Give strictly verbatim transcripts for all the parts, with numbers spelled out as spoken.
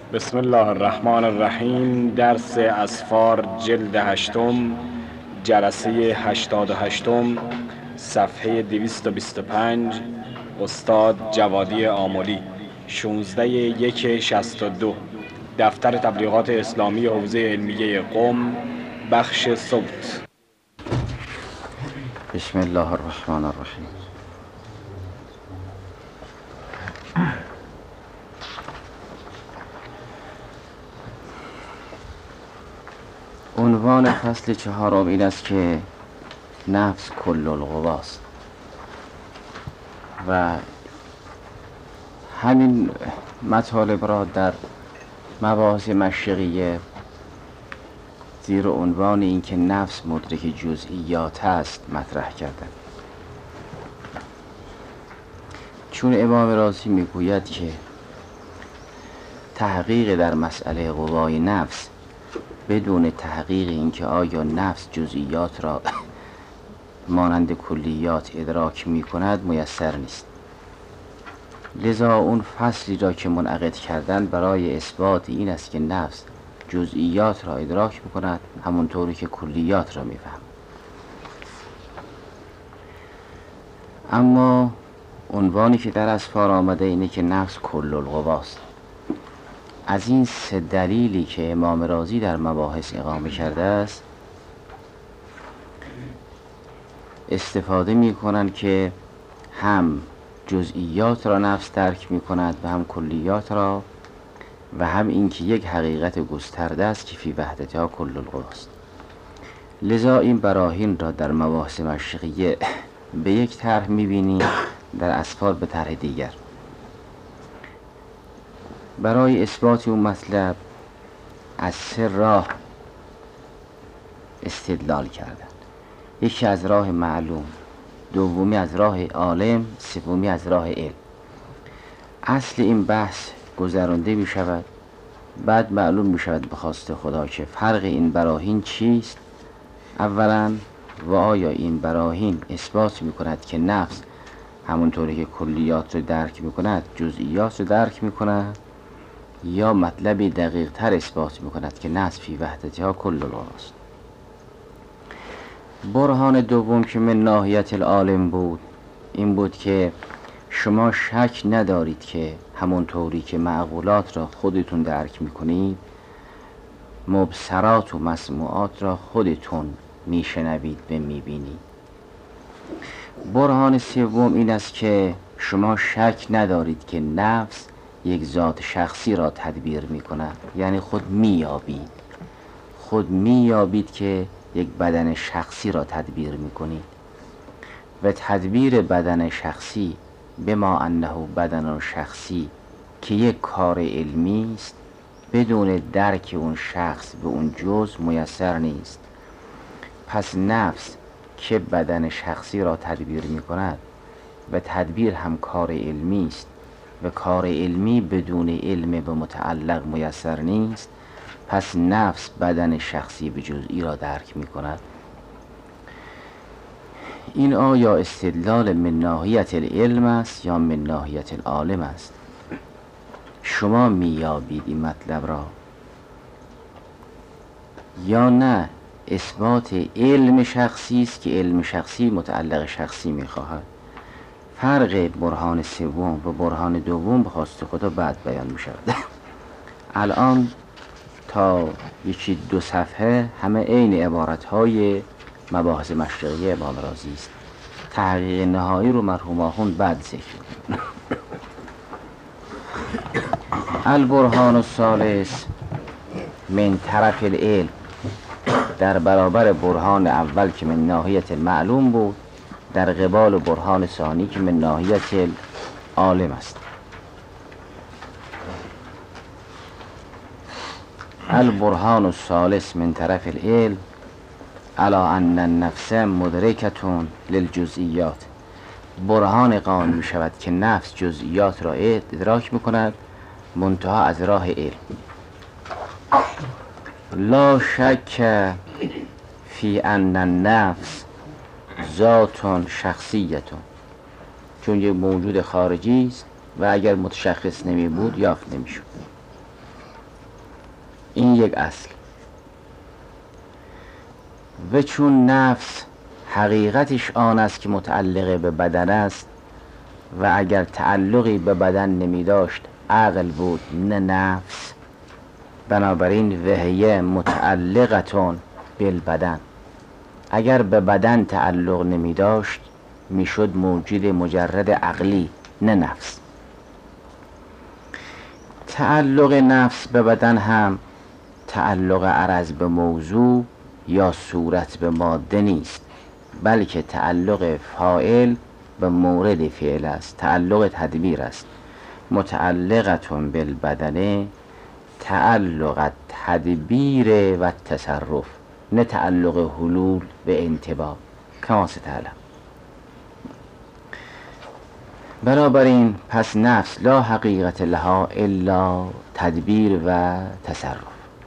بسم الله الرحمن الرحیم. درس اسفار جلد هشتم، جلسه هشتاد و هشتم، صفحه دویست و بیست و پنج، استاد جوادی آملی، شانزده یک شصت و دو، دفتر تبلیغات اسلامی حوزه علمیه قم، بخش صوت. بسم الله الرحمن الرحیم. عنوان فصل چهارم این است که نفس کل القواست و همین مطالب را در مباحث مشرقیه زیر عنوان این که نفس مدرک جزئیات است مطرح کردن. چون امام رازی میگوید که تحقیق در مسئله قوای نفس بدون تحقیق اینکه آیا نفس جزئیات را مانند کلیات ادراک می کند میسر نیست. لذا اون فصلی را که منعقد کردن برای اثبات این است که نفس جزئیات را ادراک می کند همونطوری که کلیات را می فهم. اما عنوانی که در اسفار آمده اینه که نفس کل القواست. از این سه دلیلی که امام رازی در مباحث اقامه کرده است استفاده می کنند که هم جزئیات را نفس درک می کند و هم کلیات را و هم اینکه یک حقیقت گسترده است که فی وحدتها کل القواست. لذا این براهین را در مباحث مشرقیه به یک طرح می بینیم، در اسفار به طرح دیگر. برای اثبات اون مطلب از سه راه استدلال کردند. یکی از راه معلوم، دومی از راه عالم، سومی از راه علم. اصل این بحث گذرانده می شود، بعد معلوم می شود به خواست خدا که فرق این براهین چیست اولا، و آیا این براهین اثبات می کند که نفس همونطوری که کلیات رو درک می کند جزئیات رو درک می کند، یا مطلبی دقیق تر اثبات می کند که نفس فی وحدتها کل القواست. برهان دوم که من ناحیت العالم بود این بود که شما شک ندارید که همونطوری که معقولات را خودتون درک میکنید مبصرات و مسموعات را خودتون میشنوید و میبینید. برهان سوم این است که شما شک ندارید که نفس یک ذات شخصی را تدبیر میکند، یعنی خود مییابید خود مییابید که یک بدن شخصی را تدبیر میکنید و تدبیر بدن شخصی بما انه بدن شخصی که یک کار علمی است بدون درک اون شخص به اون جز میسر نیست. پس نفس که بدن شخصی را تدبیر میکند و تدبیر هم کار علمی است و کار علمی بدون علم به متعلق میسر نیست، پس نفس بدن شخصی به جزئی را درک می کند. این آیا استدلال من ناحیت العلم است یا من ناحیت العالم است؟ شما میابید این مطلب را یا نه اثبات علم شخصی است که علم شخصی متعلق شخصی میخواهد؟ فرق برهان سوم و برهان دوم به خواست خدا بعد بیان می شود. الان تا یکی دو صفحه همه عین عبارت‌های مباحث مشرقی امام رازی است. تحقیق نهایی رو مرحوم آخوند بعد ذکر کنند. البرهان الثالث من طرف العلم، در برابر برهان اول که من ناحیت المعلوم بود، در قبال برهان ثانی که من ناحیت العالم است. البرهان الثالث من طرف العلم علی ان النفس مدرکتون للجزئیات. برهان قائم می شود که نفس جزئیات را ادراک می کند منتها از راه علم. لا شک فی ان النفس ذات شخصیتون، چون یک موجود خارجی است و اگر متشخص نمی بود یافت نمی شود. این یک اصل. و چون نفس حقیقتش آن است که متعلق به بدن است و اگر تعلقی به بدن نمی داشت عقل بود نه نفس، بنابراین وهیه متعلقتون بالبدن، اگر به بدن تعلق نمی داشت می شد موجود مجرد عقلی نه نفس. تعلق نفس به بدن هم تعلق عرض به موضوع یا صورت به ماده نیست، بلکه تعلق فاعل به مورد فعل است، تعلق تدبیر است. متعلقتون بالبدن تعلق تدبیر و تصرف، نه تعلق حلول و انتباه کما ستعلم. بنابراین پس نفس لا حقیقت لها الا تدبیر و تصرف.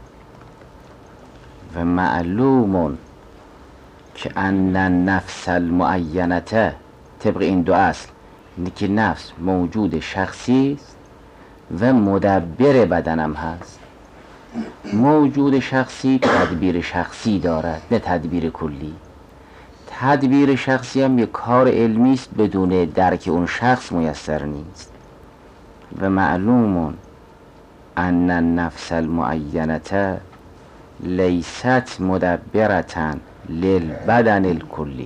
و معلوم که ان النفس المعینته، طبق این دو اصل که نفس موجود شخصی است و مدبر بدنم هست. موجود شخصی تدبیر شخصی دارد نه تدبیر کلی. تدبیر شخصی هم یک کار علمی است، بدون درک اون شخص میسر نیست. و معلوم ان النفس المعینته لیست مدبرة للبدن الکلی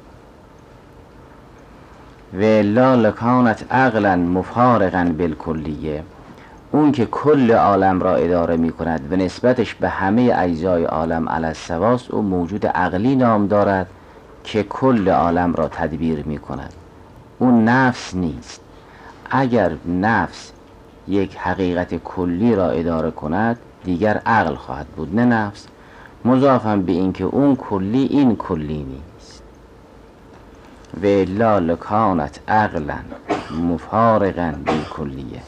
و الا لکانت عقلا مفارقا بالکلیه. اون که کل عالم را اداره می کند و نسبتش به همه اجزای عالم علی السواست، او موجود عقلی نام دارد که کل عالم را تدبیر می کند. اون نفس نیست. اگر نفس یک حقیقت کلی را اداره کند دیگر عقل خواهد بود نه نفس، مضافاً به این که اون کلی این کلی نیست. و الا لکانت عقلا مفارقا بالکلیه.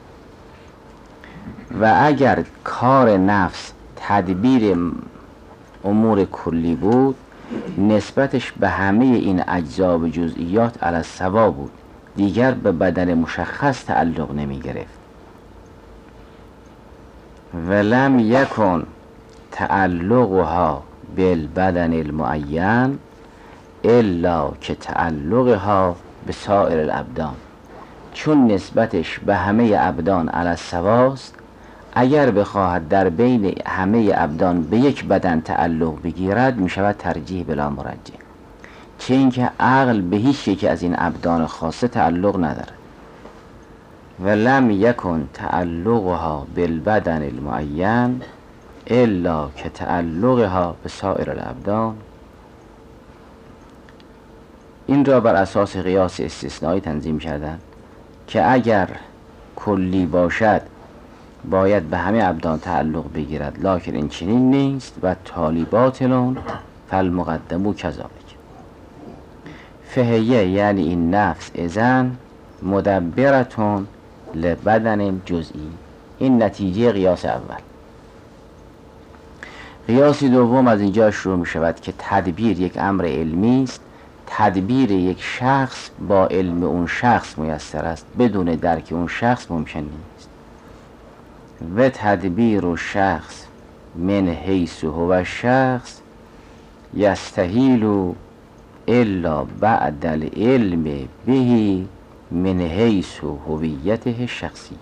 و اگر کار نفس تدبیر امور کلی بود نسبتش به همه این اجزا و جزئیات علی السوا بود، دیگر به بدن مشخص تعلق نمی گرفت. ولم یکن تعلقها بالبدن المعین الا که تعلقها به سایر الابدان، چون نسبتش به همه ابدان علی السواست، اگر بخواهد در بین همه ابدان به یک بدن تعلق بگیرد می شود ترجیح بلا مرجح، چه اینکه عقل به هیچ یکی از این ابدان خاصه تعلق ندارد. ولم یکن تعلقها بالبدن المعین الا که تعلقها به سایر الابدان. این را بر اساس قیاس استثنایی تنظیم کردن که اگر کلی باشد باید به همه ابدان تعلق بگیرد، لکن این چنین نیست. و تالی باطلون فالمقدمو کذالک. فهیه یعنی این نفس اذن مدبرتون لبدن جزئی. این نتیجه قیاس اول. قیاس دوم از اینجا شروع می شود که تدبیر یک امر علمی است. تدبیر یک شخص با علم اون شخص میسر است، بدون درک اون شخص ممکن نیست. و تدبیر و شخص من حیث هو شخص یستحیل الا بعد العلم به من حیث هویته شخصی.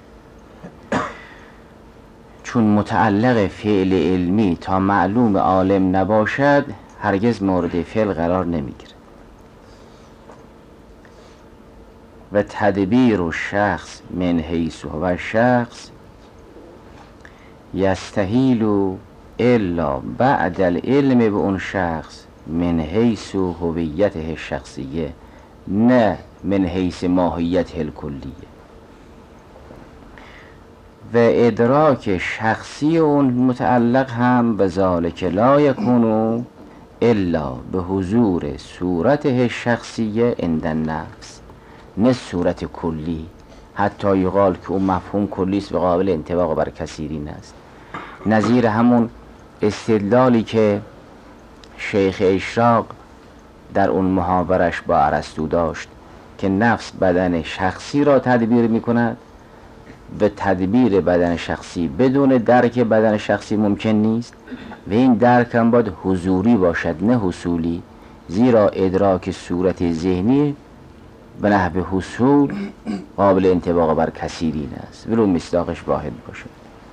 چون متعلق فعل علمی تا معلوم عالم نباشد هرگز مورد فعل قرار نمیگیره. و تدبیر و شخص من حیث هو شخص یستحیل الا بعد العلم به اون شخص من حیث هویته شخصیه، نه من حیث ماهیت الکلیه. و ادراک شخصی اون متعلق هم به ذالک لا یکونو الا به حضور صورته شخصیه عند النفس، نه صورت کلی. حتی یقال که اون مفهوم کلی است و قابل انطباق بر کثیرین است. نظیر همون استدلالی که شیخ اشراق در اون محاورش با ارسطو داشت که نفس بدن شخصی را تدبیر می کند به تدبیر بدن شخصی بدون درک بدن شخصی ممکن نیست و این درک هم باید حضوری باشد نه حصولی، زیرا ادراک صورت ذهنی به نحو حصول قابل انطباق بر کثیرین است ولو مصداقش واحد باشه.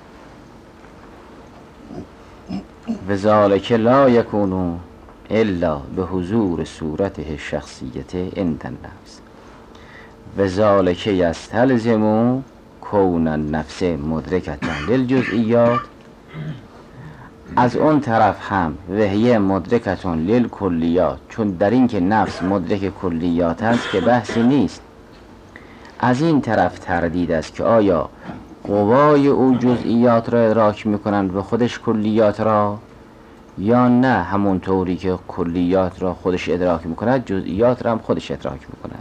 و ذالک لا یکون الا به حضور صورته شخصیت عند النفس و ذالک یستلزم کون النفس مدرکتا للجزئیات. از اون طرف هم وهیه مدرکتون للکلیات، چون در این که نفس مدرک کلیات است که بحثی نیست. از این طرف تردید است که آیا قوای او جزئیات را ادراک میکنند و خودش کلیات را، یا نه همونطوری که کلیات را خودش ادراک میکند جزئیات را هم خودش ادراک میکند.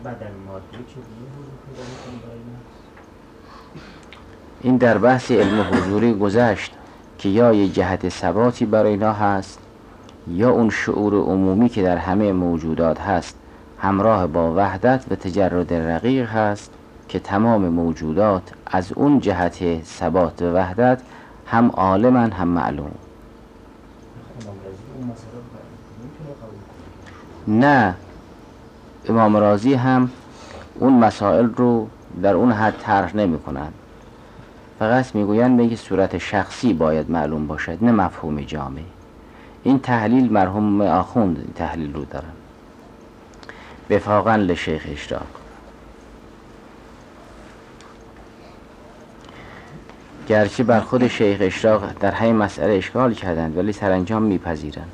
این در بحث علم حضوری گذشت که یا یه جهت ثباتی برای اینا هست یا اون شعور عمومی که در همه موجودات هست همراه با وحدت و تجرد رقیق هست که تمام موجودات از اون جهت ثبات و وحدت هم عالمن هم معلوم. نه، امام رازی هم اون مسائل رو در اون حد طرح نمی کنند، فقط میگویند به صورت شخصی باید معلوم باشد نه مفهوم جامع. این تحلیل مرحوم آخوند تحلیل رو دارن وفاقا لشیخ اشراق. گرچه بر خود شیخ اشراق در همین مسئله اشکال کردند ولی سرانجام میپذیرند.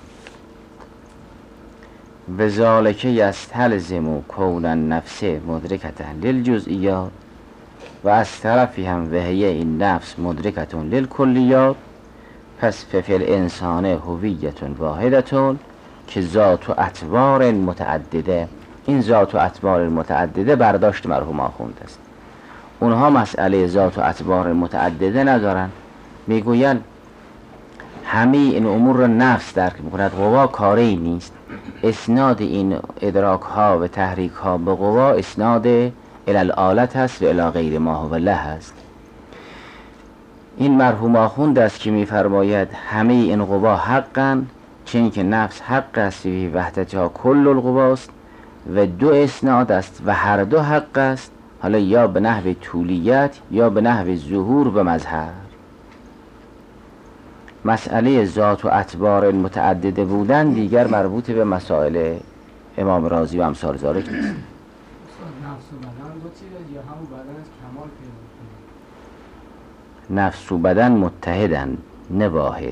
و ذالک یستلزم کون النفس مدرکتا للجزئیات و از طرفی هم وهیه این نفس مدرکتون للکلیات. پس ففل انسان هویتون واحدتون که ذات و اطوار متعدده. این ذات و اطوار متعدده برداشت مرحوم آخوند است. اونها مسئله ذات و اطوار متعدده ندارن، میگوین همه این امور را نفس درک میکند، قوا کاری نیست. اسناد این ادراک ها و تحریک ها به قوا اسناد الالآلت هست و الی غیر ما هو له هست. این مرحوم آخوند است که میفرماید همه این قوا حقن، چون که نفس حق است و وحدتها کل القواست و دو اسناد است و هر دو حق است، حالا یا به نحو طولیت یا به نحو ظهور و مظهر. مسئله ذات و اطوار متعدده بودن دیگر مربوط به مسائل امام رازی و امثال ذالک نیست. نفس و بدن متحدن نه واحد.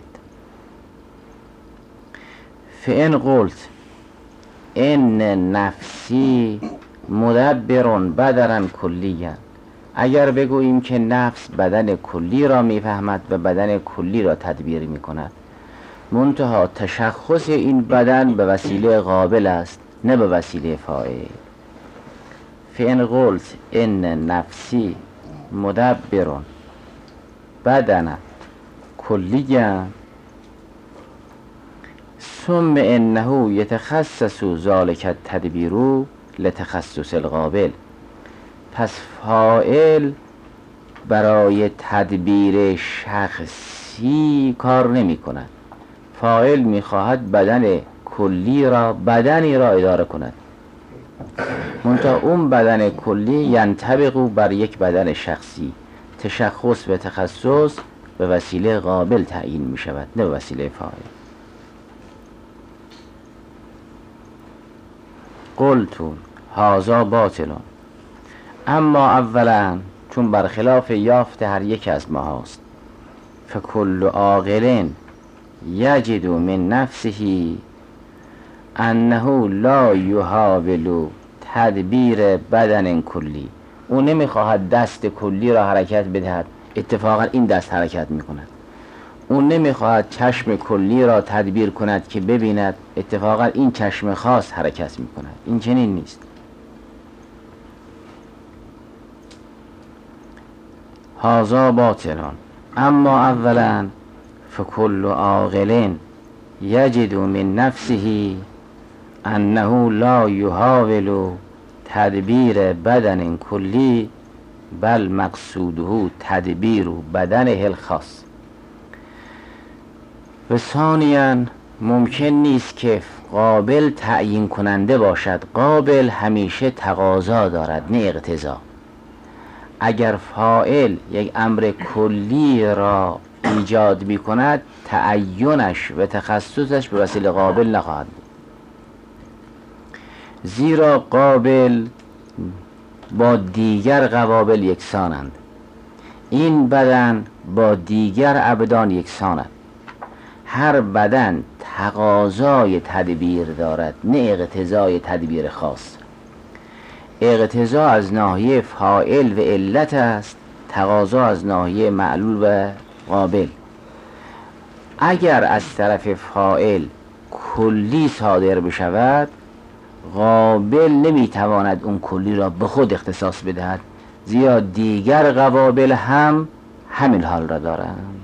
فإن قلت ان نفسی مدبرون بدرن کلیا، اگر بگوییم که نفس بدن کلی را میفهمد و بدن کلی را تدبیر میکند، منتها تشخص این بدن به وسیله قابل است نه به وسیله فاعل. فإن قلت ان نفسی مدبرون بدن کلیا ثم انه یتخصص ذلک التدبیر لتخصص القابل. پس فاعل برای تدبیر شخصی کار نمی کند. فاعل می خواهد بدن کلی را بدنی را اداره کند، منتها اون بدن کلی ینطبق بر یک بدن شخصی. تشخص و تخصص به وسیله قابل تعیین می شود نه به وسیله فاعل. قلتون هازا باطلون، اما اولا چون برخلاف یافت هر یک از ما هاست، فکل عاقل یجد من نفسه انه لا یحاول تدبیر بدن کلی. او نمیخواهد دست کلی را حرکت بدهد، اتفاقا این دست حرکت میکند. او نمیخواهد چشم کلی را تدبیر کند که ببیند، اتفاقا این چشم خاص حرکت میکند. این چنین نیست. هازا باطلان، اما اولا فکل عاقل یجد من نفسه انه لا یحاول تدبیر بدن کلی بل مقصوده تدبیر بدنه الخاص. و ثانیاً ممکن نیست که قابل تعیین کننده باشد. قابل همیشه تقاضا دارد نه اقتضا. اگر فاعل یک امر کلی را ایجاد می کند، تعینش و تخصصش به وسیله قابل نخواهد بود، زیرا قابل با دیگر قوابل یکسانند. این بدن با دیگر ابدان یکسانند. هر بدن تقاضای تدبیر دارد نه اقتضای تدبیر خاص. اقتضا از ناحیه فاعل و علت است، تقاضا از ناحیه معلول و قابل. اگر از طرف فاعل کلی صادر بشود، قابل نمیتواند اون کلی را به خود اختصاص بدهد، زیرا دیگر قوابل هم همین حال را دارند.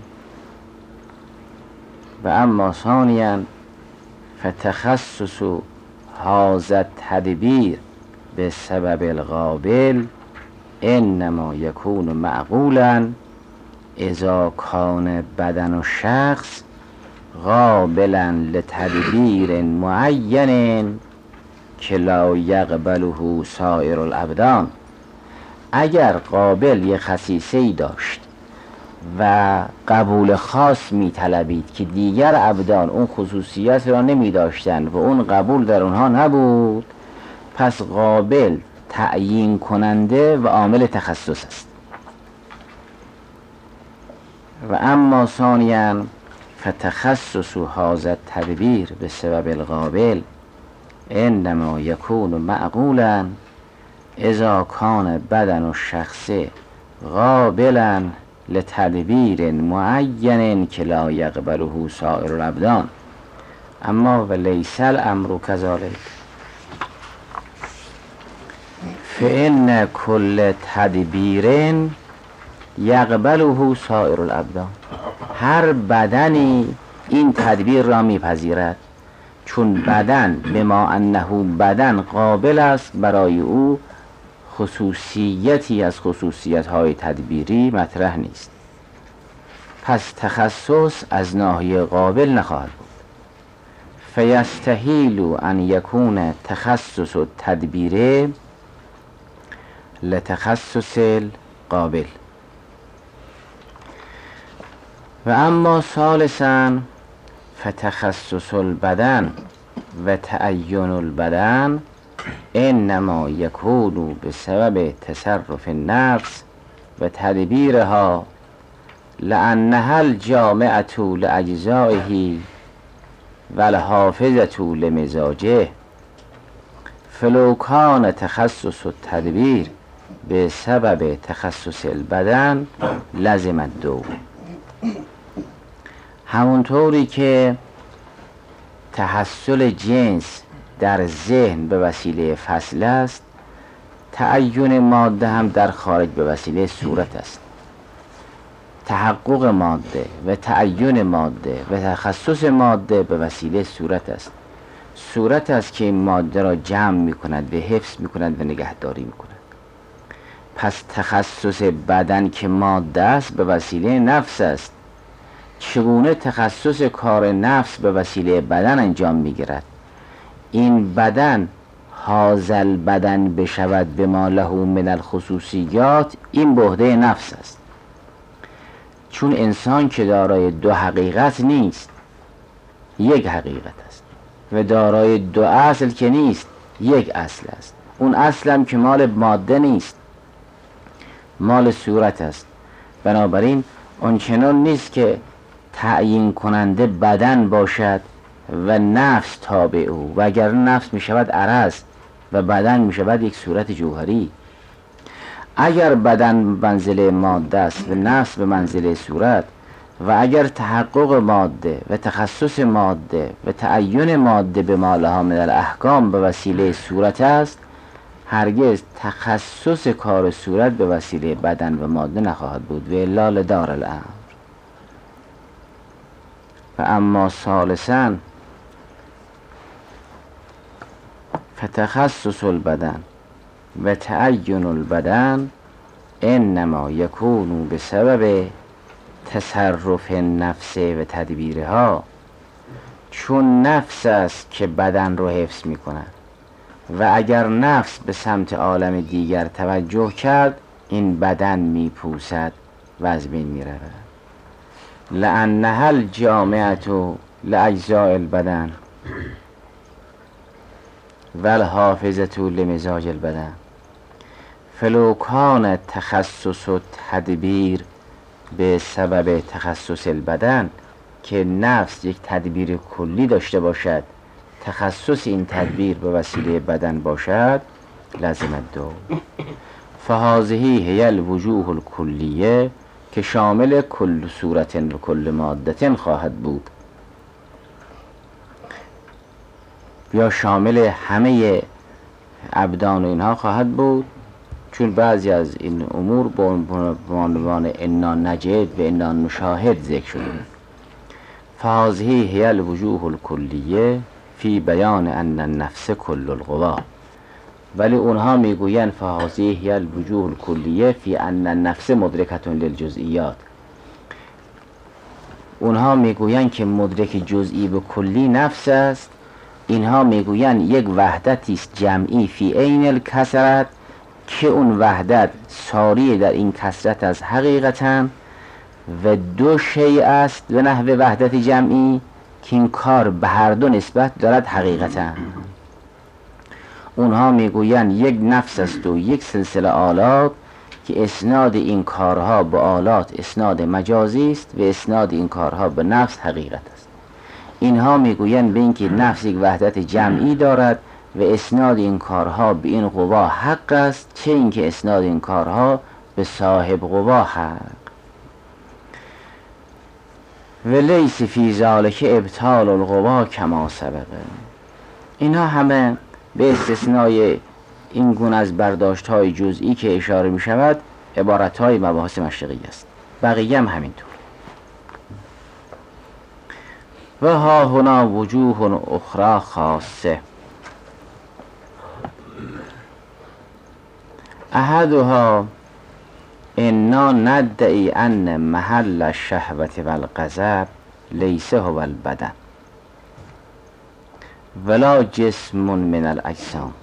و اما ثانیاً فتخصص هذا تدبیر به سبب القابل انما یکون معقولا اذا کان بدن الشخص قابلا لتدبیر معین که لا یقبله سایر الابدان. اگر قابل یک خصیصه‌ای داشت و قبول خاص می طلبید که دیگر ابدان اون خصوصیت را نمی داشتند و اون قبول در اونها نبود، پس قابل تعیین کننده و عامل تخصص است. و اما ثانیاً فتخصص هذا التدبیر به سبب القابل انما یکون معقولا اذا کان بدن الشخص قابلا لتدبیر معین که لا یقبله سایر الابدان. اما و لیس الامر کذالک فان کل تدبیر یقبله سایر الابدان. هر بدنی این تدبیر را میپذیرد، چون بدن بما انه بدن قابل است، برای او خصوصیتی از خصوصیت های تدبیری مطرح نیست. پس تخصص از ناحیه قابل نخواهد بود. فیستحیل ان یکون تخصص التدبیر لتخصص القابل. و اما ثالثاً فتخصص البدن و تعین البدن انما یکون بسبب تصرف النفس و تدبیرها لانها الجامعة لاجزائه و الحافظة لمزاجه. فلو کان تخصص التدبیر بسبب تخصص البدن لزم الدور. همونطوری که تحصل جنس در ذهن به وسیله فصل است، تعین ماده هم در خارج به وسیله صورت است. تحقق ماده و تعین ماده و تخصص ماده به وسیله صورت است. صورت است که این ماده را جمع می کند و حفظ می کند و نگهداری می کند. پس تخصص بدن که ماده است به وسیله نفس است. چگونه تخصص کار نفس به وسیله بدن انجام می گیرد؟ این بدن حاصل بدن بشود به ما له من الخصوصیات، این بهده نفس است. چون انسان که دارای دو حقیقت نیست، یک حقیقت است، و دارای دو اصل که نیست، یک اصل است. اون اصلم که مال ماده نیست، مال صورت است. بنابراین آنچنان نیست که تعیین کننده بدن باشد و نفس تابع او، و اگر نفس می شود عرض و بدن می شود یک صورت جوهری. اگر بدن به منزله ماده است و نفس به منزله صورت، و اگر تحقق ماده و تخصص ماده و تعین ماده به ما لها من الاحکام به وسیله صورت است، هرگز تخصص کار صورت به وسیله بدن و ماده نخواهد بود. و الا لدار الامر. و اما ثالثاً فتخصص البدن و تعین البدن انما یکونو به سبب تصرف نفس و تدبیرها، چون نفس است که بدن رو حفظ می کند و اگر نفس به سمت عالم دیگر توجه کرد این بدن می پوسد و از بین می رود. لأنها الجامعة لأجزاء البدن و الحافظة لمزاج البدن، فلو کان تخصص و تدبیر به سبب تخصص البدن، که نفس یک تدبیر کلی داشته باشد، تخصص این تدبیر به وسیله بدن باشد، لازم الدو. فهذه هی الوجوه الکلیه که شامل کل صورت و کل مادت خواهد بود، یا شامل همه ابدان و اینها خواهد بود، چون بعضی از این امور به عنوان انا نجد و انا نشاهد ذکر شده. فهذه هی الوجوه الکلیه فی بیان ان النفس کل القوا، ولی اونها میگویند فهذه هی الوجوه الکلیه فی ان النفس مدرکة للجزئیات. اونها میگویند که مدرک جزئی به کلی نفس است، اینها میگویند یک وحدتی است جمعی فی عین الکثرت، که اون وحدت ساری در این کثرت از حقیقتا و دو شیء است به نحو وحدت جمعی که این کار به هر دو نسبت دارد حقیقتا. اونها میگویند یک نفس است و یک سلسله آلات که اسناد این کارها به آلات اسناد مجازی است و اسناد این کارها به نفس حقیقت است. اینها میگویند به اینکه نفس یک وحدت جمعی دارد و اسناد این کارها به این قوا حق است، چه اینکه اسناد این کارها به صاحب قوا حق. و لیس فی ذلک ابطال القوا کما سبقه. اینها همه به استثنای این گونه از برداشت های جزئی که اشاره می شود عبارت های مباحث مشرقی است، بقیه هم همینطور. و ها هنا وجوه اخرى خاصه، احدها انا ندعی ان محل الشهوة والغضب لیس هو البدن ولا جسم من الاجسام.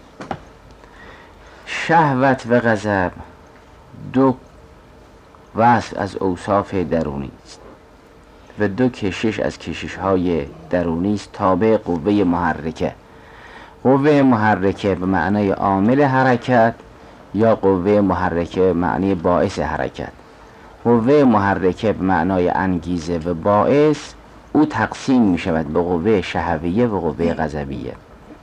شهوت و غضب دو وصف از اوصاف درونی است و دو کشش از کشش های درونی است تابع قوه محرکه. قوه محرکه به معنای عامل حرکت یا قوه محرکه معنی باعث حرکت. قوه محرکه به معنای انگیزه و باعث، او تقسیم می شود به قوه شهویه و قوه غضبیه.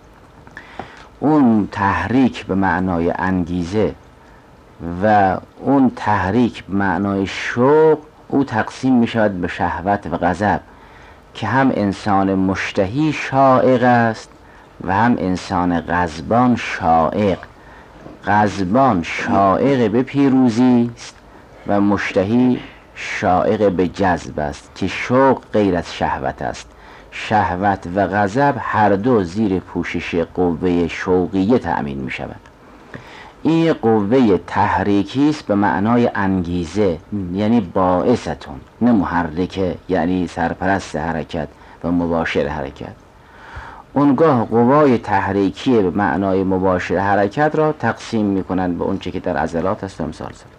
اون تحریک به معنای انگیزه و اون تحریک به معنای شوق، او تقسیم می شود به شهوت و غضب، که هم انسان مشتهی شائق است و هم انسان غضبان شائق. غضبان شائق به پیروزی است و مشتهی شائق به جذب است، که شوق غیر از شهوت است. شهوت و غضب هر دو زیر پوشش قوه شوقیه تأمین می شود. این قوه تحریکی است به معنای انگیزه، یعنی باعثتون، نه محرکه یعنی سرپرست حرکت و مباشر حرکت. اونگاه قوای تحریکی به معنای مباشر حرکت را تقسیم می کنند به اونچه که در عضلات است و امثال زد.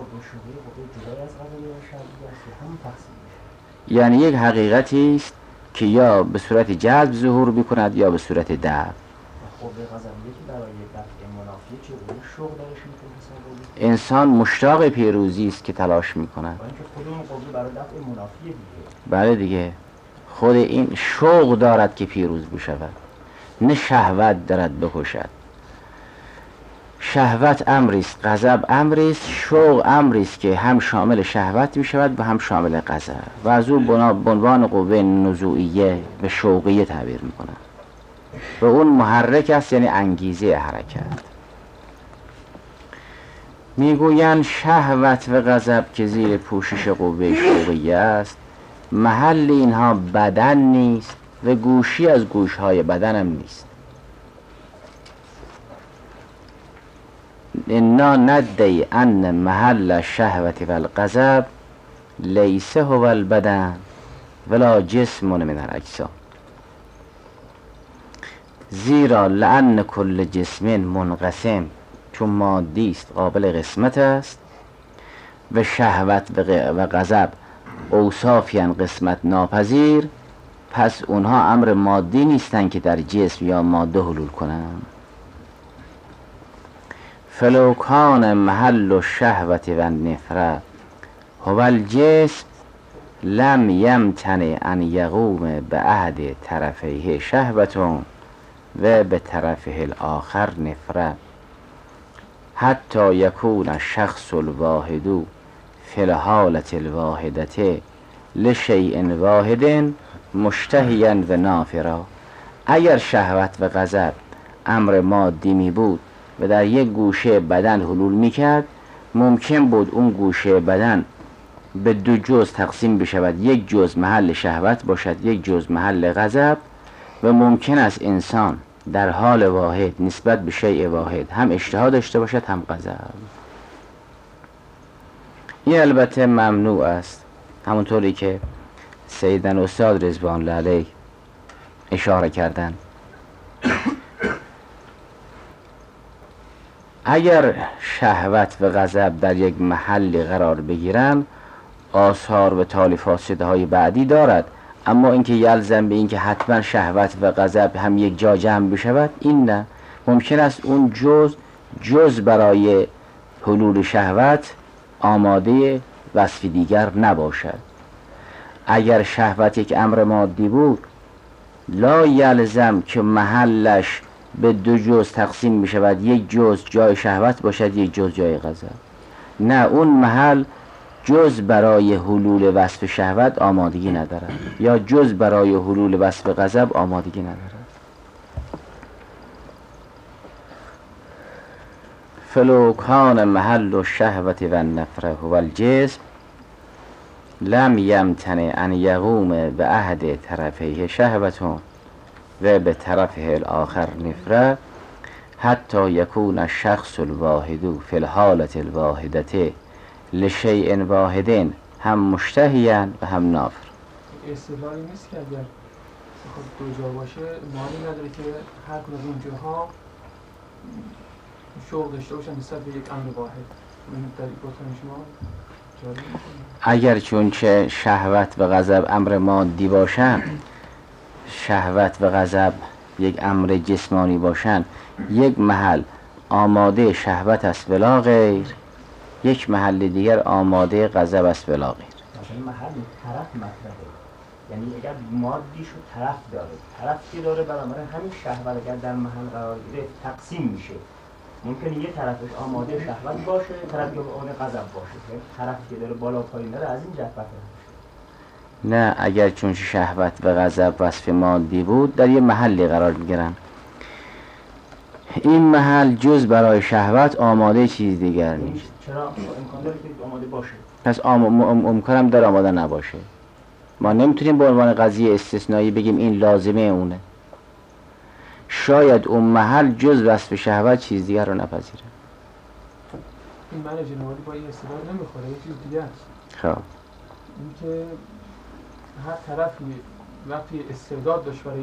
یعنی یک حقیقتی است که یا به صورت جذب ظهور بکند یا به صورت دفع. انسان مشتاق پیروزی است که تلاش میکند. بله دیگه، خود این شوق دارد که پیروز بشود، نه شهوت دارد بکشد. شهوت امری است، غضب امری است، شوق امری است که هم شامل شهوت می شود و هم شامل غضب و از او به عنوان قوه نزوعیه به شوقیه تعبیر می کند و اون محرک است، یعنی انگیزه حرکت. میگویند شهوت و غضب که زیر پوشش قوه شوقیه است، محل اینها بدن نیست و گوشی از گوشهای بدن هم نیست. انا ندعی ان محل الشهوة والغضب لیس هو البدن ولا جسم من الاجسام، زیرا لأن کل جسم منقسم، چون مادی است قابل قسمت است، و شهوت و غضب اوصافی قسمت ناپذیر، پس اونها امر مادی نیستند که در جسم یا ماده حلول کنند. فلو کان محل الشهوة و النفرة هو الجسم لم یمتنع ان یقوم به احد طرفیه شهوة و به طرفه الاخر نفرة، حتی یکون الشخص الواحد فی الحالة الواحدة لشیء واحد مشتهیا و نافرا. اگر شهوت و غضب امر مادی می بود و در یک گوشه بدن حلول می کرد، ممکن بود اون گوشه بدن به دو جزء تقسیم بشود، یک جزء محل شهوت باشد، یک جزء محل غضب، و ممکن است انسان در حال واحد نسبت به شیء واحد هم اشتها داشته باشد هم غضب. این البته ممنوع است، همونطوری که سیدن استاد رضوان الله علیه اشاره کردن. اگر شهوت و غضب در یک محلی قرار بگیرن، آثار و تالی فاسده های بعدی دارد، اما اینکه یلزم به اینکه حتما شهوت و غضب هم یک جا جمع بشود، این نه. ممکن است اون جز جز برای حلول شهوت آماده وصف دیگر نباشد. اگر شهوت یک امر مادی بود، لا یلزم که محلش به دو جز تقسیم می شود، یک جز جای شهوت باشد، یک جز جای غضب. نه، اون محل جز برای حلول وصف شهوت آمادگی ندارد یا جز برای حلول وصف غضب آمادگی ندارد. فلو کان محل الشهوة و النفرة هو الجسم لم یمتنع ان یقوم به احد طرفیه شهوة و به طرفه الاخر نفرة، حتی یکون الشخص الواحد فی الحالة الواحدة لشیء واحد هم مشتهیا و هم نافر. استدلالی نیست که اگر خب دو جا باشه معنی نداره که هر کدوم از اون جاها شوق داشته باشن نسبت به یک امر واحد. من در گفتن شما جاری می‌کنم. اگر چون چه شهوت و غضب امر مادی باشن، شهوت و غضب یک امر جسمانی باشن، یک محل آماده شهوت است ولا غیر، یک محل دیگر آماده غضب است ولا غیر. مثلا محل طرف مطرحه، یعنی اگر مادیش و طرف داره، طرفی داره، بنابراین همین شهوت اگر در محل قرار گیره تقسیم میشه. ممکنه یه طرفش آماده شهوت باشه، طرف که آماده غضب باشه. یعنی طرفی که داره بالا پایین داره از این جهت بحث نه، اگر چون شهوت و غضب وصف مادی بود در یه محلی قرار میگیرن، این محل جز برای شهوت آماده چیز دیگر نیست. چرا امکان داره که آماده باشه؟ پس امکانم در آماده نباشه. ما نمیتونیم به عنوان قضیه استثنایی بگیم این لازمه اونه. شاید اون محل جز وصف شهوت چیز دیگر رو نپذیره. این معنی جنوالی با این استدلال نمیخوره، یه چیز دیگه است. خب اینکه هر طرفی وقتی استعداد داشت برای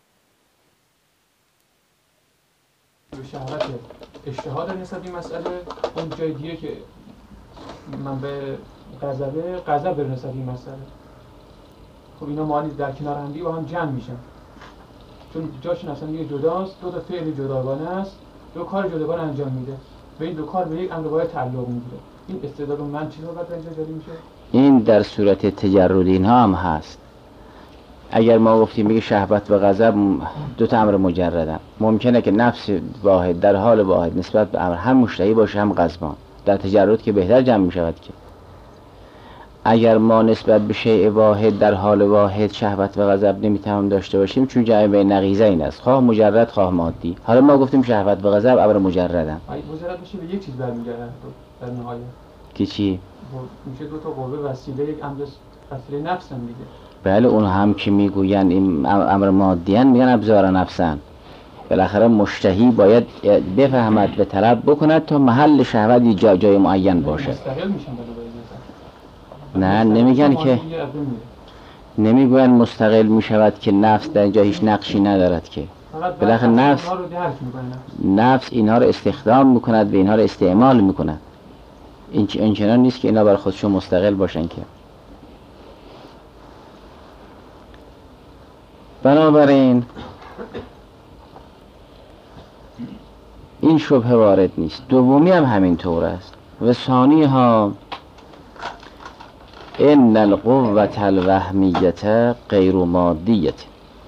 به شهوت اشتها داره نسبت این مسئله، اون جای دیگه که من به غضبه غضب بره نسبت این مسئله. خب اینا معانی در کنار هم دیگه با هم جمع میشن، چون جاشون اصلا یه جداست، دو تا فعل جداگانه است، دو کار جداگانه انجام میده و این دو کار به یک امر واحد تعلق میگیره. این استعداد من چی رو بعد اینجا جاری میشه؟ این در صورت تجرد اینها هم هست. اگر ما گفتیم بگه شهوت و غضب دو تا امر مجردن، ممکنه که نفس واحد در حال واحد نسبت به امر هم مشتهی باشه هم غضبان. در تجرد که بهتر جمع می شود. که اگر ما نسبت به شیء واحد در حال واحد شهوت و غضب نمیتونیم داشته باشیم، چون جمع بین نقیضه این است، خواه مجرد خواه مادی. حالا ما گفتیم شهوت و غضب امر مجردن. اگه مجرد بشه به یک چیز برمیگردن در نهایت. که چی؟ میشه دو تا قوه وسیله یک امر وسیله نفس هم دیگه. بله، اون هم که میگوین این امر مادیان میگن ابزار نفسن. بالاخره مشتهی باید بفهمد و طلب بکند تا محل شهوت جا جای معین باشه. مستقل میشن ولی نه نمیگن که نمیگوین مستقل میشود که نفس در جا هیچ نقشی ندارد که بالاخره نفس نفس اینها رو استخدام میکند و اینها رو استعمال میکند. این اینچنان نیست که اینا بر خودشون مستقل باشن که. بنابراین این شبهه وارد نیست. دومی هم همین طور است. و ثانی ها ان القوة الوهمیت غیر مادیت.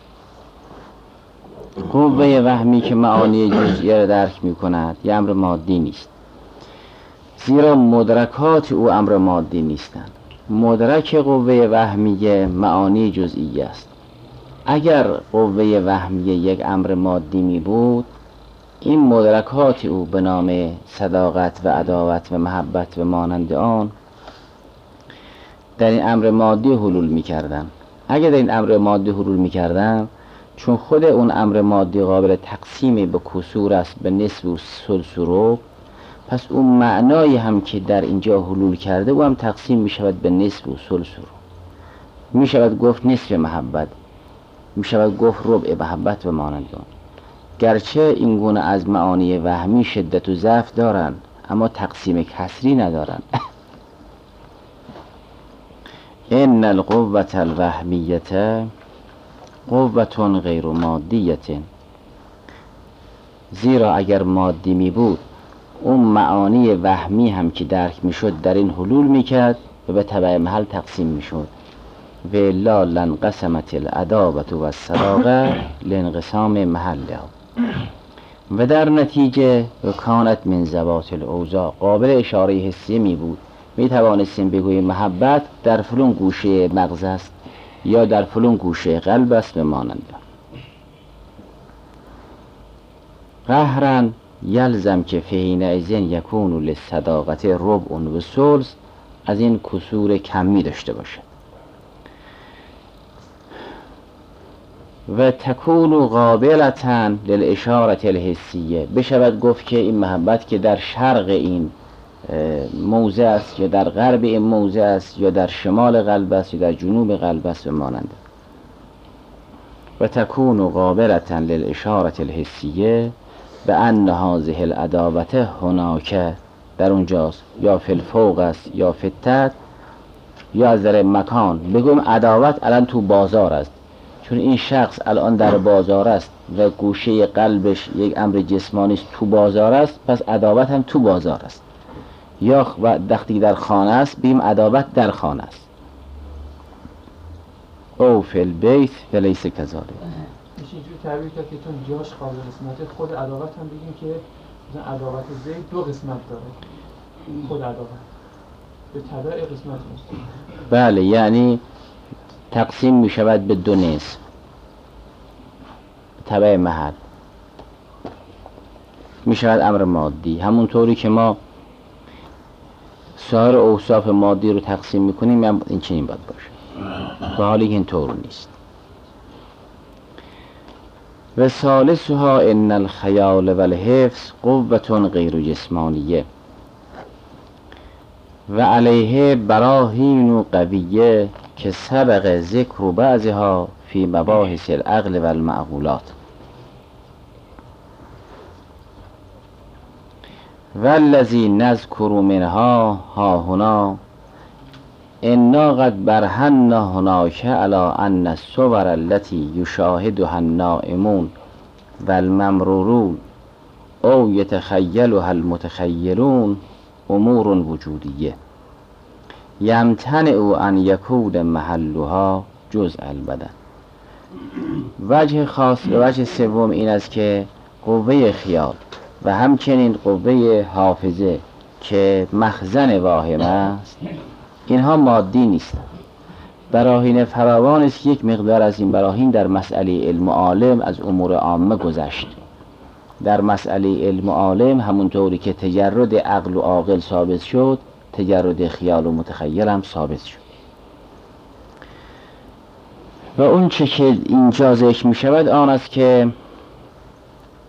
قوه وهمی که معانی جزئیه را درک می کند یه امر مادی نیست، زیرا مدرکات او امر مادی نیستند. مدرک قوه وهمیه معانی جزئیه است. اگر قوه وهمیه یک امر مادی می بود، این مدرکات او به نام صداقت و عداوت و محبت و مانند آن در این امر مادی حلول می کردن. اگر در این امر مادی حلول می کردن، چون خود اون امر مادی قابل تقسیم به کسور است، به نصف و ثلث و ربع، پس اون معنایی هم که در اینجا حلول کرده او هم تقسیم می شود به نصف و ثلث و ربع. می شود گفت نصف محبت، می شود گفت ربع محبت و مانند آن. گرچه این گونه از معانی وهمی شدت و ضعف دارند، اما تقسیم کسری ندارند. ان القوة الوهمیت قوة غیر مادیت. زیرا اگر مادی می بود، اون معانی وهمی هم که درک می شد در این حلول می کرد و به تبع محل تقسیم می شد. و لا لانقسمت العداوة و الصداقة لانقسام محلها. و در نتیجه و کانت من ذوات الاوضاع، قابل اشاره حسی می بود. می توانستیم بگوییم محبت در فلان گوشه مغز است یا در فلان گوشه قلب است و مانند. قهرا یلزم که فحینئذ یکون للصداقة ربع و ثلث، از این کسور کمی داشته باشد. و تکون قابلة للاشاره الحسیه، بشود گفت که این محبت که در شرق این موضع است یا در غرب این موضع است یا در شمال قلب است یا در جنوب قلب است و مانند. و تکون قابلة للاشاره الحسیه به ان هذه العداوة هناک، در اونجاست، یا فی الفوق است یا فی التحت، یا از در مکان بگویم عداوت الان تو بازار است، چون این شخص الان در بازار است و گوشه قلبش یک امر جسمانی است تو بازار است، پس عداوت هم تو بازار است. یا وقتی در خانه است بیم عداوت در خانه است. او فی البیت ولیس کذالک. میشه اینجوری تعبیر کرد که چون جاش قابل قسمت، خود عداوت هم بگیم که مثلا عداوت زید دو قسمت داره. خود عداوت به تبع قسمت است. بله، یعنی تقسیم می شود به دو نصف تبع محل، می شود امر مادی. همونطوری که ما سایر اوصاف مادی رو تقسیم می کنیم، این چنین باید باشه، به حالی که این طور نیست. و ثالثها ان الخیال و الحفظ قوة غیر جسمانیه و علیه براهین قویه که سبق ذکر بعضها فی مباحث العقل و المعقولات. والذی نذکر منها ها هنا انا قد برهنا هناک علی ان الصور التي یشاهدها النائمون والممرورون او یتخیلها المتخیلون امور وجودیه یمتنع ان یکون محلها جزء البدن. وجه خاص و وجه سوم این است که قوه خیال و همچنین قوه حافظه که مخزن واهم است، اینها مادی نیستند. براهین فراوان است. یک مقدار از این براهین در مسئله علم و عالم از امور عامه گذشت. در مسئله علم و عالم همونطوری که تجرد عقل و عاقل ثابت شد، تجرد خیال و متخیل هم ثابت شد. و اون چه که اینجا ذکر می شود آن است که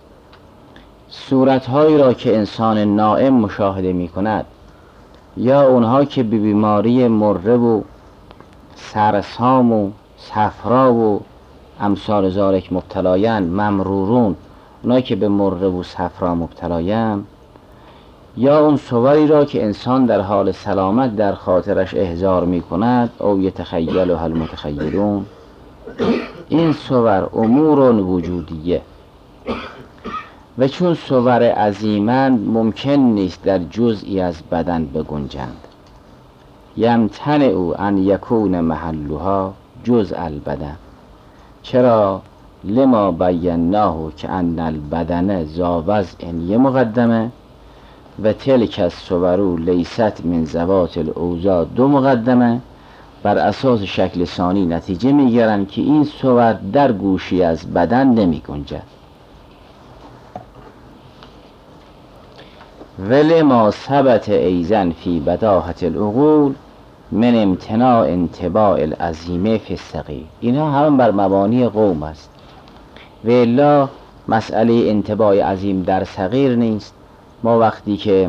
صورتهایی را که انسان نائم مشاهده می کند یا اونها که به بیماری مره و سرسام و صفرا و امثال ذالک مبتلایند، ممرورون، اونایی که به مره و صفرا مبتلایند، یا اون صوری را که انسان در حال سلامت در خاطرش احضار می کند او یتخیل و هل متخیلون، این صور امور وجودیه و چون صور عظیمند ممکن نیست در جزئی از بدن بگنجند. یمتنع او ان یکون محلها جزء البدن، چرا؟ لما بیناه که ان البدن ذا وضع یه مقدمه و تلک الصور لیست من ذوات الاوضاع دو مقدمه. بر اساس شکل ثانی نتیجه میگیرند که این صور در گوشی از بدن نمی گنجد. ولما ثبت ایضا فی بداهة العقول من امتناع انطباع العظیمه فی الصغیر. اینها هم بر مبانی قوم است و الا مسئله انطباع عظیم در صغیر نیست. ما وقتی که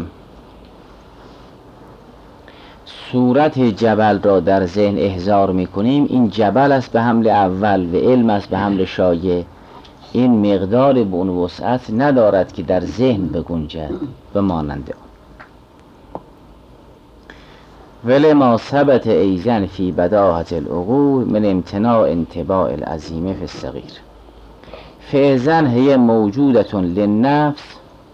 صورت جبل را در ذهن احضار میکنیم، این جبل است به حمل اول و علم است به حمل شایع. این مقدار به اون وسعت ندارد که در ذهن بگنجد به مانند آن. ولما ثبت ایضا فی بداهة العقول من امتناع انطباع العظیمه فی الصغیر فاذن هی موجودة للنفس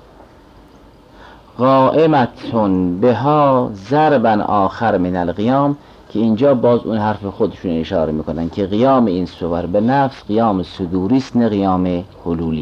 قائمتون بها ضربا آخر من القیام، که اینجا باز اون حرف خودشون اشاره میکنن که قیام این صور به نفس قیام صدوری است نه قیام حلولی.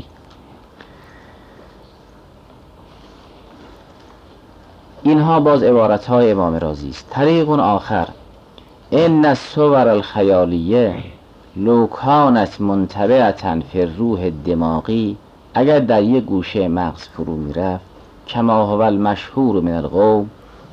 اینها باز عبارت های امام رازی است. طریق آخر ان الصور الخیالیه لو کانت منطبعة فی الروح دماغی، اگر در یک گوشه مغز فرو میرفت، کما هو المشهور من القوم،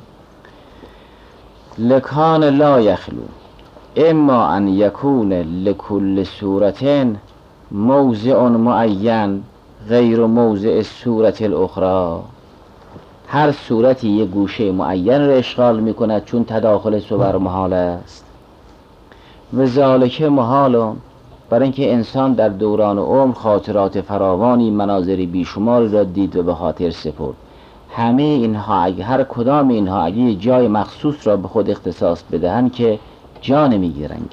لکان لا یخلو اما ان یکون لکل صورت موضع معین غیر موضع الصورت الاخرى. هر صورتی یک گوشه معین را اشغال می کند چون تداخل صور محال است. و ذالک محال، برای اینکه انسان در دوران عمر خاطرات فراوانی مناظری بیشماری را دید و به خاطر سپرد. همه اینها اگه هر کدام اینها اگه یه جای مخصوص را به خود اختصاص بدهند که جا نمیگیرند.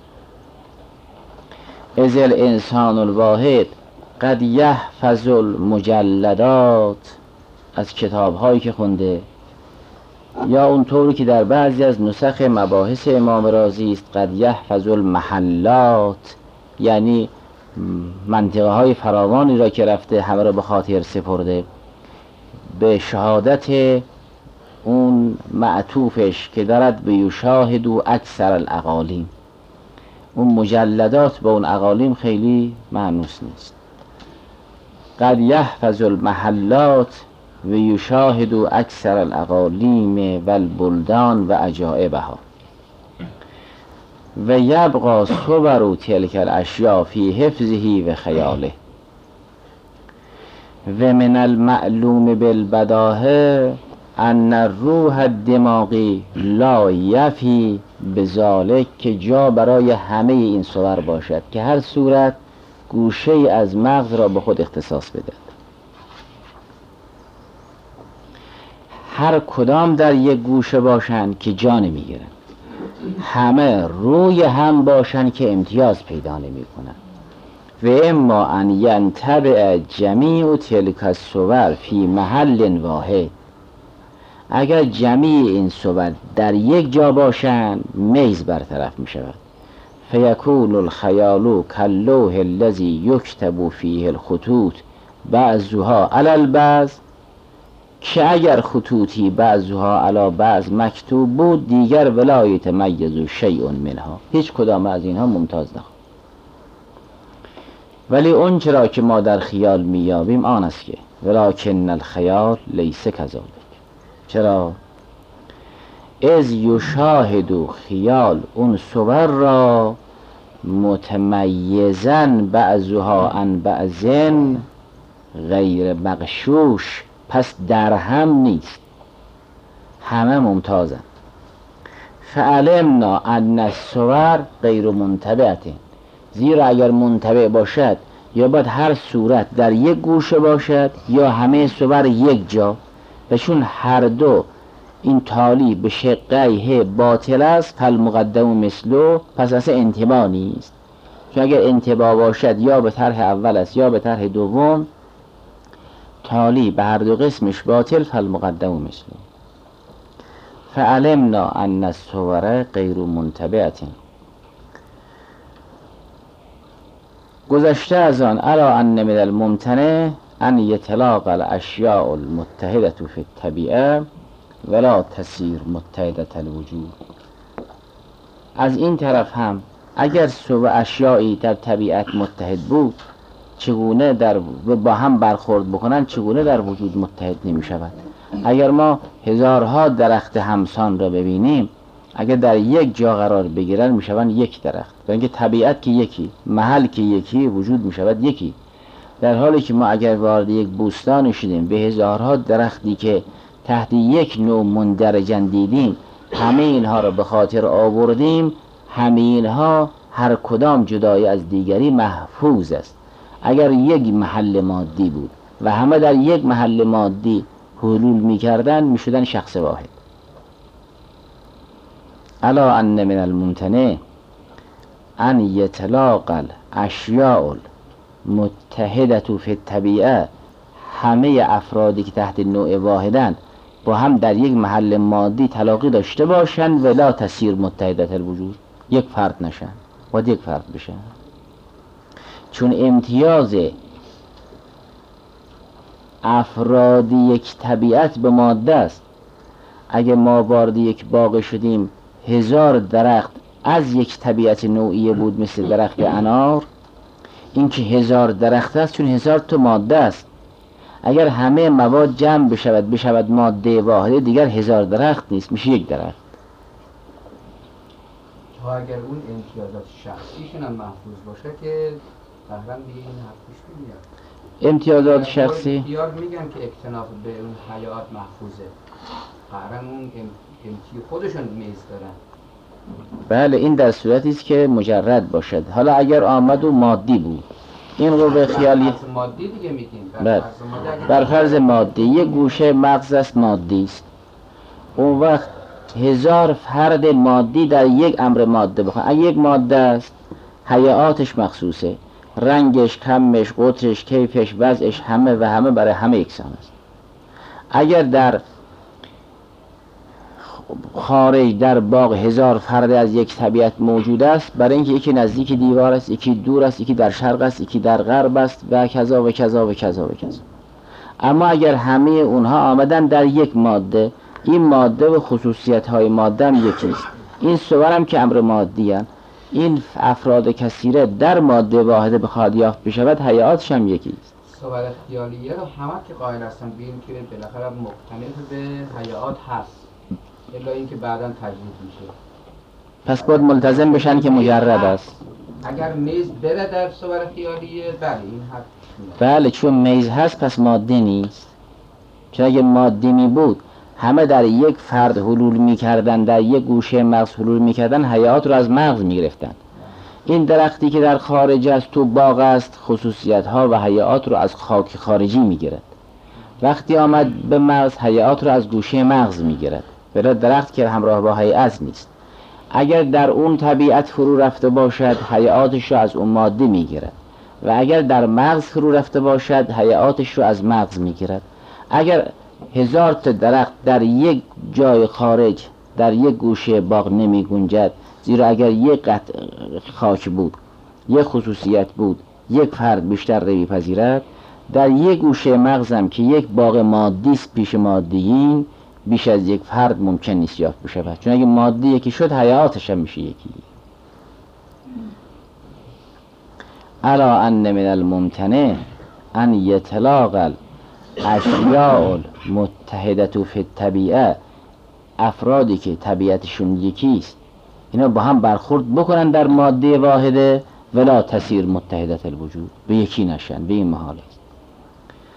از الانسان الواحد قد یحفظ المجلدات، از کتاب هایی که خونده، یا اونطوری که در بعضی از نسخ مباحث امام رازی است قد یحفظ المحلات، یعنی منطقه های فراوانی را که رفته همه را به خاطر سپرده، به شهادت اون معطوفش که دارد به یشاهدو اکثر الاقالیم. اون مجلدات به اون اقالیم خیلی معنوس نیست. قد یحفظ المحلات و یشاهدو اکثر الاقالیم و البلدان و عجائبها و یبقى صور تلک الاشیاء فی حفظه و خیاله. و من المعلوم بالبداهه ان الروح الدماغی لا یفی بذالک، که جا برای همه این صور باشد که هر صورت گوشه از مغز را به خود اختصاص بدهد. هر کدام در یک گوشه باشند که جا نمیگیرند، همه روی هم باشند که امتیاز پیدا نمی کنند. و اما ان ینطبع جمیع تلک الصور فی محل واحد، اگر جمیع این صور در یک جا باشند میز برطرف می شود. فیکون الخیال کاللوح الذی یکتب فیه الخطوط بعضها علی البعض، که اگر خطوطی بعضها علی بعض مکتوب بود دیگر ولایت میز شیء منها، هیچ کدام از اینها ممتاز نخواهد. ولی اون چرا که ما در خیال میابیم آن است که ولکن الخیال لیس کذالک. چرا؟ از یشاهد خیال اون صور را متمیزن بعضها عن بعضن غیر مغشوش پس در هم نیست، همه ممتازن. فعلمنا ان الصور غیر منتبعه، زیرا اگر منتبع باشد یا باید هر صورت در یک گوشه باشد یا همه صور یک جا، و چون هر دو این تالی به شقیه باطل است فالمقدم مثلو، پس اصلا انتباع نیست. چون اگر انتباع باشد یا به طرح اول است یا به طرح دوم، تالی به هر دو قسمش باطل فالمقدم مثلو. فعلمنا ان الصور غیر منتبعه. گذشته از آن الا ان من الممتنع ان یتلاقى الاشیاء المتحدة فی الطبیعه ولا تسیر متحدة الوجود. از این طرف هم اگر سو اشیایی در طبیعت متحد بود، چگونه در با هم برخورد بکنن، چگونه در وجود متحد نمی شود؟ اگر ما هزارها درخت همسان را ببینیم، اگر در یک جا قرار بگیرن می شوند یک درخت، برای اینکه طبیعت که یکی، محل که یکی، وجود می شود یکی. در حالی که ما اگر وارد یک بوستان شدیم به هزارها درختی که تحت یک نوع مندرجن دیدیم، همه اینها را به خاطر آوردیم، همه اینها هر کدام جدای از دیگری محفوظ است. اگر یک محل مادی بود و همه در یک محل مادی حلول می کردن، می شدن شخص واحد. الا ان من الممتنع ان یتلاقى الاشیاء المتحدة فی الطبیعه، همه افرادی که تحت نوع واحدن با هم در یک محل مادی تلاقی داشته باشند ولا تسیر متحدة الوجود، یک فرد نشن، باید یک فرد بشن. چون امتیاز افراد یک طبیعت به ماده است. اگه ما وارد یک باغ شدیم، هزار درخت از یک طبیعت نوعیه بود مثل درخت انار، این که هزار درخت است چون هزار تا ماده است. اگر همه مواد جمع بشود بشود ماده واحده، دیگر هزار درخت نیست، میشه یک درخت. تا اگر اون امتیازات شخصیشون هم محفوظ باشه که قهرم دیگه این حرف پیش نمیاد. امتیازات شخصی بیار میگن که اکتناف به اون حیات محفوظه، قهرم اون امتی خودشون میز دارن. بله، این در صورتی است که مجرد باشد. حالا اگر آمد و مادی بود، این رو به خیالی بر فرض مادی دیگه میگیم، بر بر فرض مادی یک گوشه مغز است، مادی است. اون وقت هزار فرد مادی در یک امر ماده بخوان، اگر یک ماده است حیاتش مخصوصه، رنگش، کمش، قطرش، کیفش، وضعش همه و همه برای همه یکسان است. اگر در خارج در باغ هزار فرد از یک طبیعت موجود است، برای اینکه یکی نزدیک دیوار است، یکی دور است، یکی در شرق است، یکی در غرب است و کذا و کذا و کذا و کذا. اما اگر همه اونها آمدن در یک ماده، این ماده و خصوصیت های ماده هم یکیست. این صور هم که امر مادی هست، این افراد کثیره در ماده واحده بخواد یافت بشود، حیاتش هم یکیست. صور خیالیه رو همه که قائل هستن بین که بالاخره مختلف به حیات هست، الا اینکه بعداً تجدید میشه. پس باید ملتزم بشن که مجرد است. اگر میز بره در صور خیالیه، بله این حرف میاد. بله، چون میز هست پس ماده نیست. چون اگه ماده می بود همه در یک فرد حلول می کردن، در یک گوشه مغز حلول می کردن، حیات رو از مغز می گرفتن. این درختی که در خارج است تو باغ است، خصوصیت ها و حیات رو از خاک خارجی می گرد. وقتی آمد به مغز، حیات رو از گوشه مغز می گرد. برای درخت که همراه با حیات نیست. اگر در اون طبیعت فرو رفته باشد، حیاتش رو از اون ماده می گرد. و اگر در مغز فرو رفته باشد، حیاتش رو از مغز می گرد. اگر هزار تا درخت در یک جای خارج در یک گوشه باغ نمی گنجد، زیرا اگر یک قطع خاک بود، یک خصوصیت بود، یک فرد بیشتر روی پذیرد، در یک گوشه مغزم که یک باغ مادی است پیش مادیین، بیش از یک فرد ممکن نیست یافت بشود. چون اگه مادی یکی شد، حیاتش هم میشه یکی. الا ان من الممتنع ان یتلاقى الاشیاء المتحدة فی الطبیعه، افرادی که طبیعتشون یکیست اینا با هم برخورد بکنن در ماده واحده ولا تسیر متحدة الوجود، به یکی نشن، به این محال است.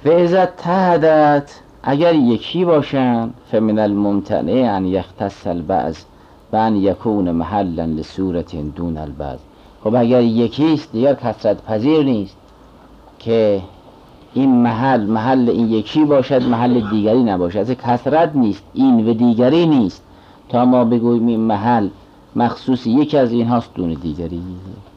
و اذا اتحدت اگر یکی باشن فمن الممتنع ان یختص البعض بان یکون محلا لصورت دون البعض. خب اگر یکی است دیگر کثرت پذیر نیست که این محل محل این یکی باشد محل دیگری نباشد. از کثرت نیست، این و دیگری نیست تا ما بگوییم این محل مخصوص یکی از این هاست دون دیگری.